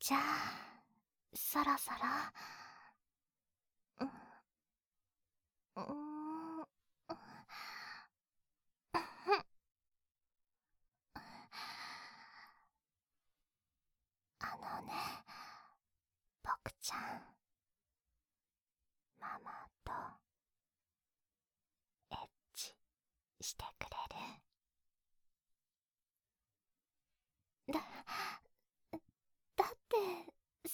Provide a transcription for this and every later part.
じゃあ、そろそろ、うーん、あのね、僕ちゃん、ママとエッチしてくれる？だって、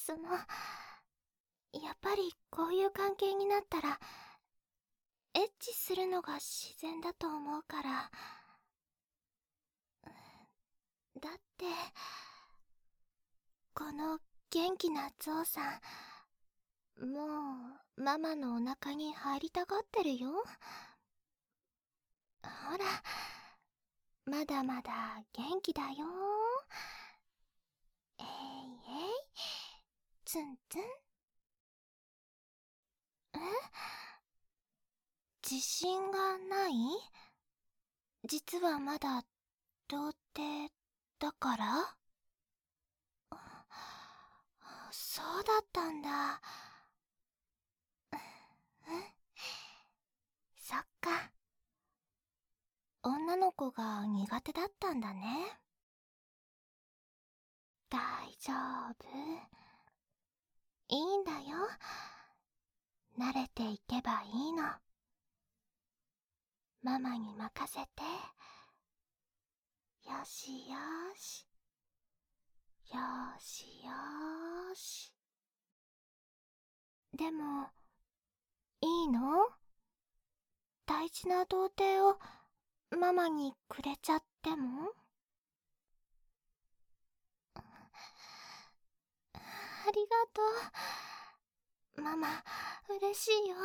やっぱりこういう関係になったら、エッチするのが自然だと思うから。だって、この元気なゾウさん、もうママのお腹に入りたがってるよ。ほら、まだまだ元気だよ。えいえい、ツンツン。え？自信がない？実はまだ童貞だから？そうだったんだ。そっか。女の子が苦手だったんだね。大丈夫。いいんだよ。慣れていけばいいの。ママに任せて。よしよし。よしよし。でも、いいの？大事な童貞をママにくれちゃっても？ありがとう。ママ、嬉しいよ。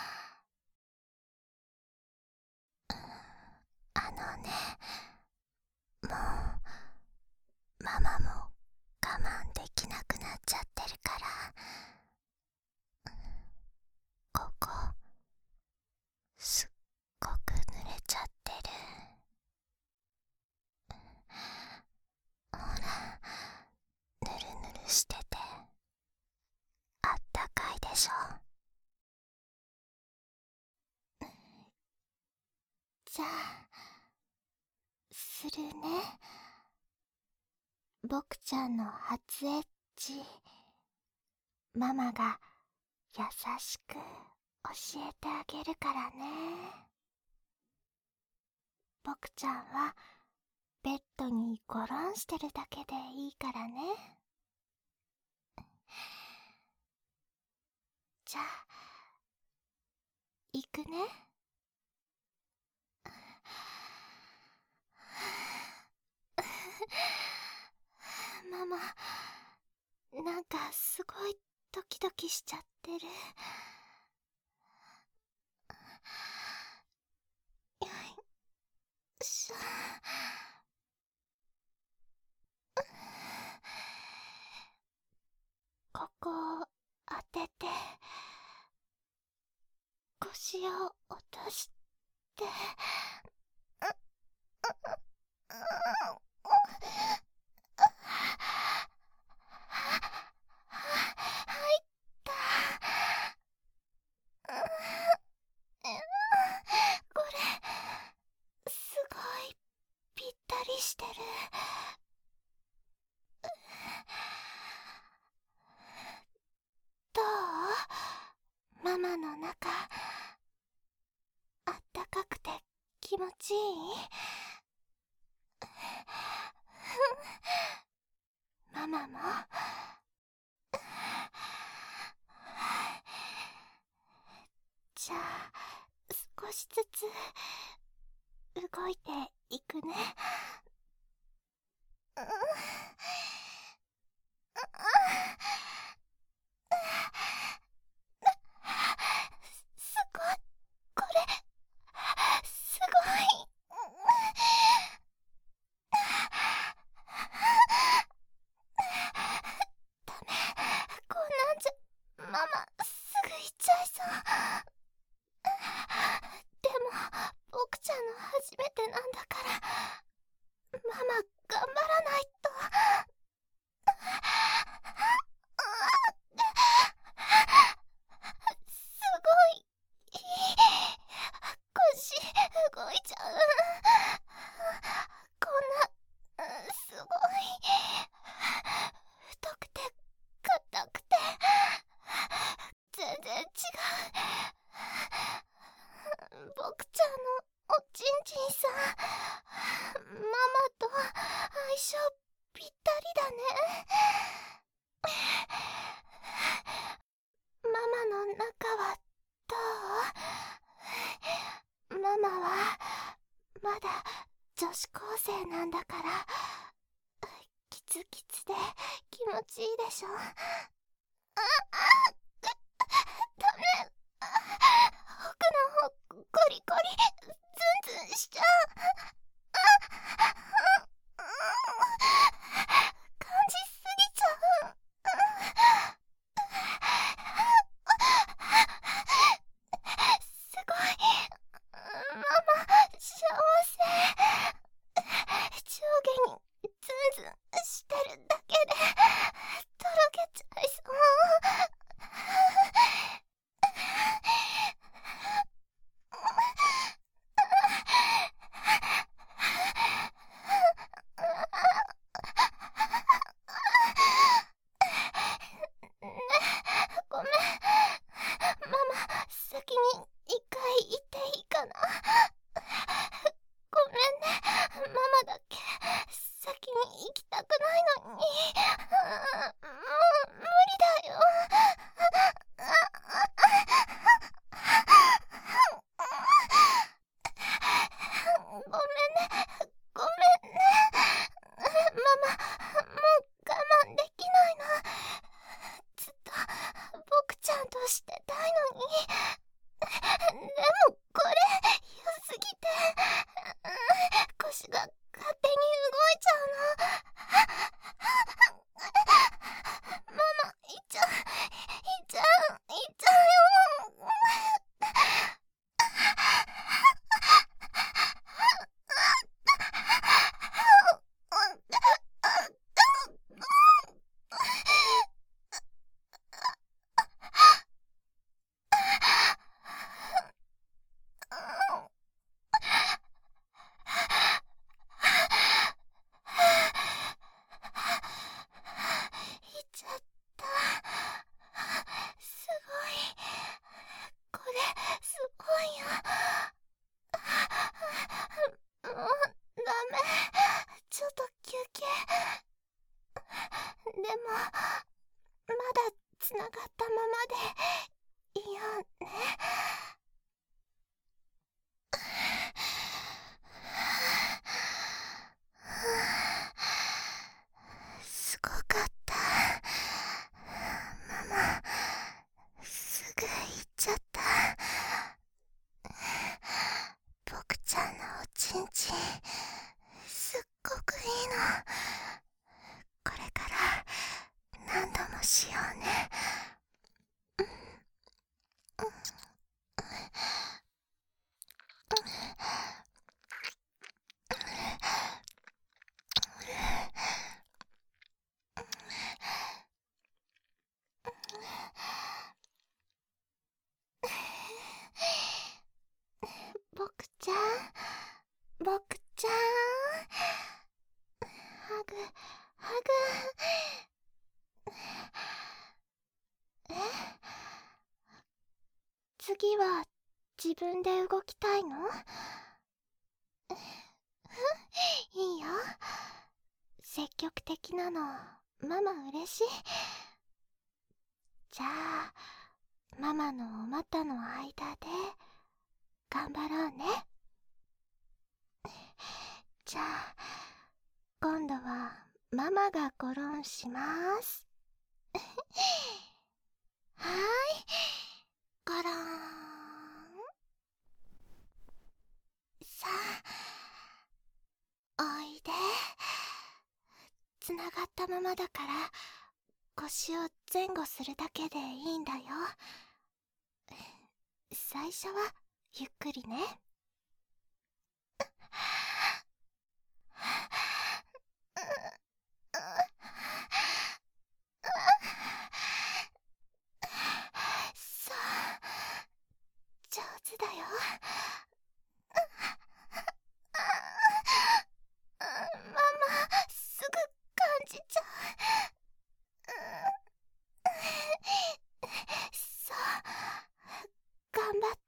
あのね、もう、ママも我慢できなくなっちゃってるから、ここ、すっごく濡れちゃってる。ほら、ぬるぬるしてて、あったかいでしょ。じゃあ、するね。僕ちゃんの初エッチ、ママが優しく教えてあげるからね。僕ちゃんはベッドにゴロンしてるだけでいいからね。じゃあ、行くね。ママ、なんかすごいドキドキしちゃってる。よいしょ。ここを当てて、腰を落として、入った。これ、すごいぴったりしてる。どう？ママの中、あったかくて気持ちいい？ママも。じゃあ、少しずつ動いていくね。すごい、これ、すごい。ダメ、こんなんじゃ、ママ、すぐ行っちゃいそう。でも、僕ちゃんの初めてなんだから、ママ、頑張らないと。 女子高生なんだから、キツキツで気持ちいいでしょ。ダメ。奥の方ゴリゴリズンズンしちゃう。感じすぎちゃう。すごい。ママ幸せ。上下にズンズンしてるだけでとろけちゃいそう。ごめん。ママ、先に一回行っていいかな。ごめんね。ママだけ先に行きたくないのに。もう無理だよ。ごめんね。ごめんね。ママ、もう我慢できないの。ずっと僕ちゃんとしてたいのに。でもこれ良すぎて、腰が勝手に動いちゃうの。ママ、いっちゃうよ。いっちゃった。すごい。これすごいよ。もうダメ。ちょっと休憩。でもまだつながったままでいいよね。すごかった。ママ、すぐ行っちゃった。僕ちゃんのおちんちんすっごくいいの。これから何度もしようね。僕ちゃん、僕ちゃん、ハグ、ハグ。え？次は自分で動きたいの？いいよ。積極的なの、ママ嬉しい。じゃあ、ママのお股の間で頑張ろうね。じゃあ、今度はママがゴロンします。はーい、ゴロン。さあ、おいで。つながったままだから腰を前後するだけでいいんだよ。最初はゆっくりね。そう、上手だよ。ママ、すぐ感じちゃう。そう、頑張って。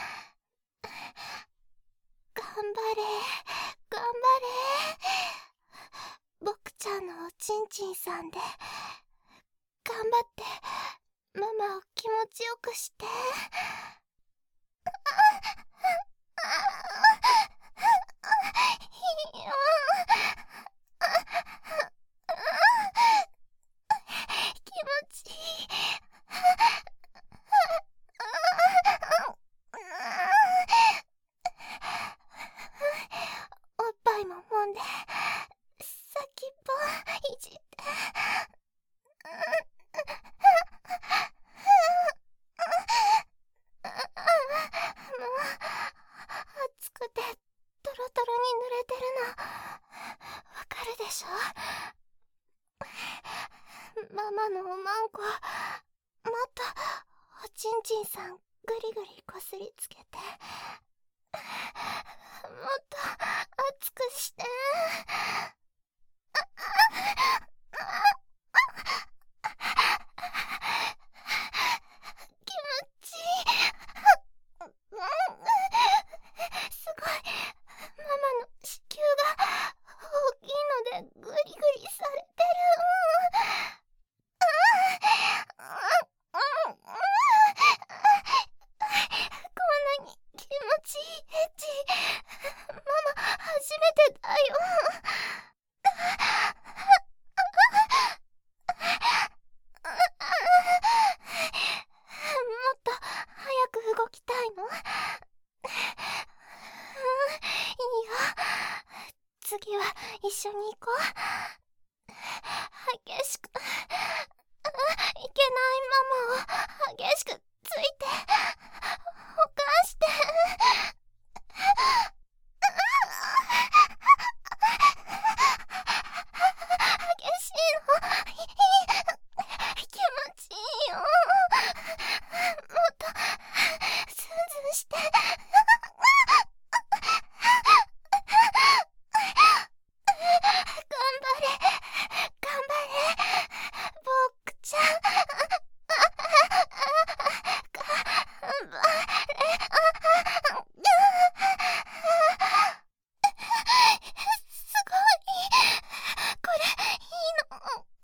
頑張れ、頑張れ。僕ちゃんのおちんちんさんで頑張ってママを気持ちよくして。いちいい。おっぱいも揉んで、先っぽいじって。もう暑くてトロトロに濡れてるのわかるでしょ。ママのおまんこ、もっとおちんちんさんぐりぐりこすりつけて、もっと熱くして。気持ちいい。すごい。ママの子宮が大きいのでグリグリされてる。こんなに気持ちいいエッチ、ママ初めてだよ。もっと早く動きたいの？いいよ。次は一緒に行こう。激しく、いけないママを激しくついて、ほかして。激しいの。気持ちいいよ。もっとスンズンして。頑張れ、頑張れ、僕ちゃん。頑張れ。すごい。これいいの。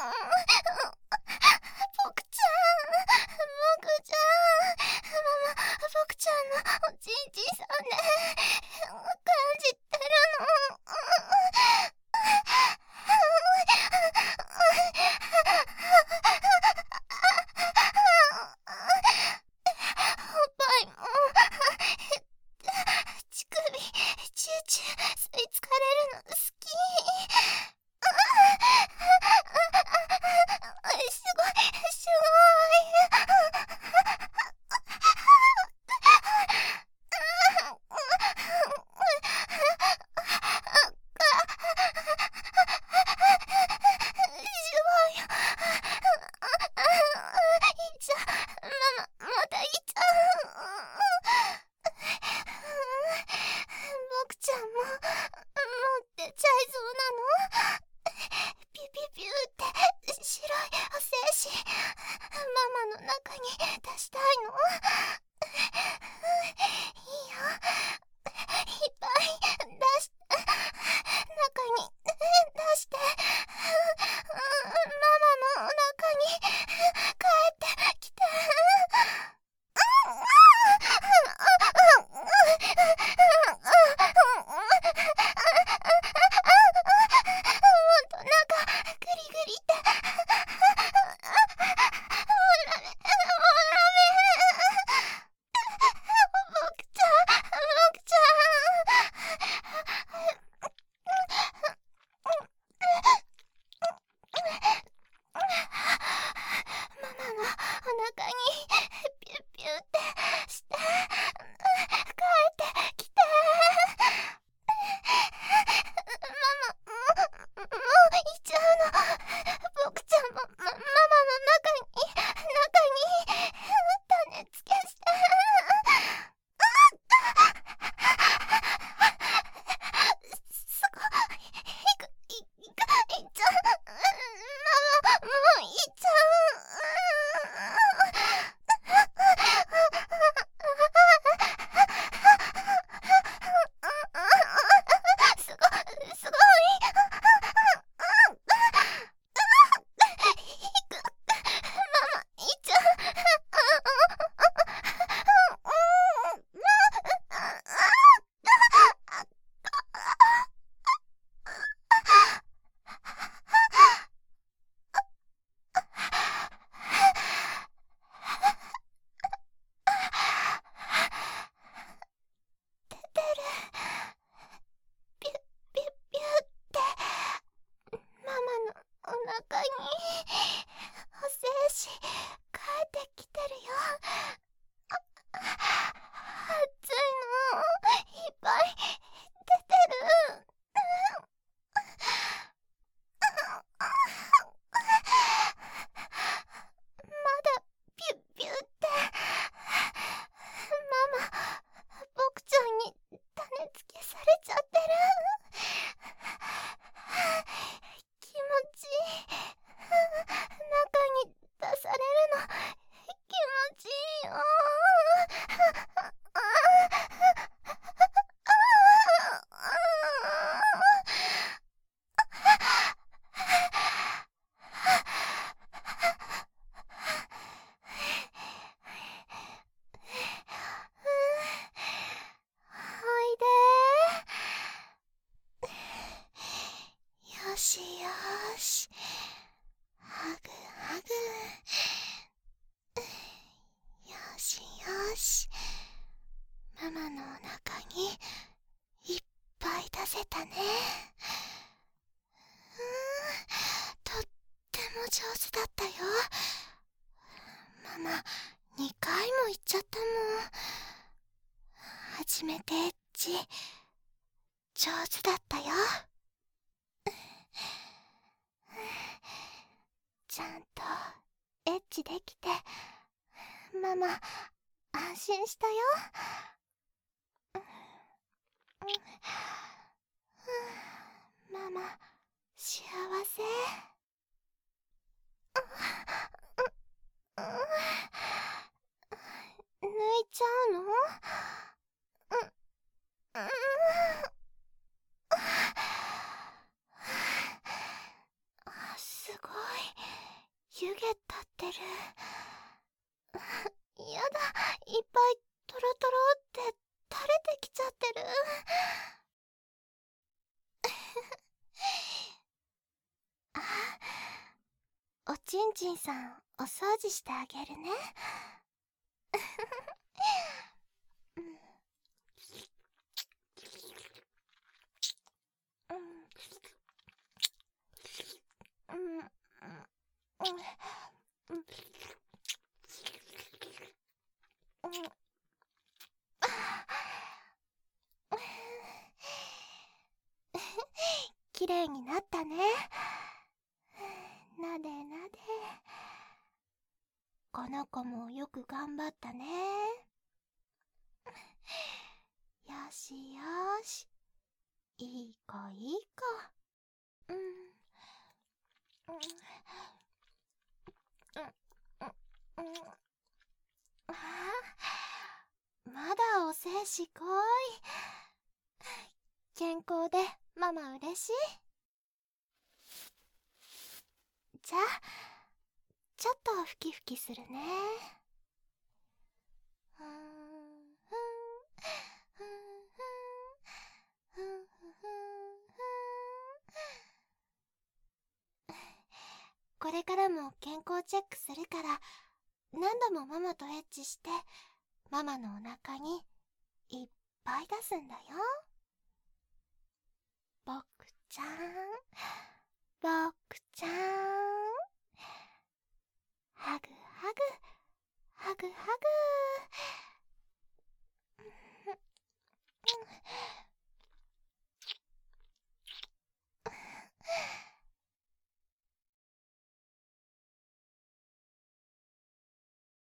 僕ちゃん、僕ちゃん。ママ、僕ちゃんのおちんちんさんね、感じてるの。おっぱいも乳首チューチュー吸い付かれるの好き。すごいすごいよ。いっちゃん、ママまたいっちゃん。僕ちゃんも出ちゃいそうなの？ピュピュピュって白いお精子、ママの中に出したいの？いいよ。いっぱい出して、中に出して、ママの中に帰ってきて。ほんと中グリグリって。僕ちゃん、僕ちゃん。ママのお腹にピュッピュってして帰ってきて。ママ、もう行っちゃうの。僕ちゃんもママの中に種付けして。すごい。いっちゃう。ママ、もういっちゃう。すごい。ママ、いっちゃう。 よしよし、ママのお腹にいっぱい出せたね。とっても上手だったよ。ママ2回も言っちゃったもん。初めてエッチ上手だったよ。ちゃんとエッチできてママ安心したよ。ママ幸せ。抜いちゃうの？すごい湯気立ってる。やだ、いっぱいトロトロって垂れてきちゃってる。おちんちんさんお掃除してあげるね。きれいになったね。なでなで。この子もよく頑張ったね。よしよし、いい子いい子。まだお精子こい。健康でママ嬉しい。じゃあちょっとふきふきするね。これからも健康チェックするから、何度もママとエッチしてママのお腹にいっぱい出すんだよ。ぼくちゃん、ぼくちゃん。ハグハグ、ハグハグ。